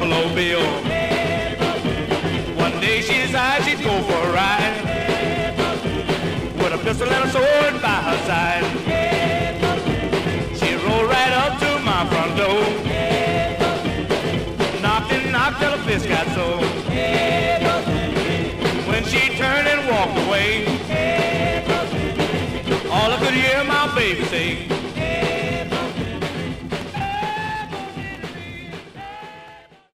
Buffalo Bill. One day she decided she'd go for a ride with a pistol and a sword by her side. She rolled right up to my front door, knocked and knocked till the fist got sore. When she turned and walked away, all I could hear my baby say,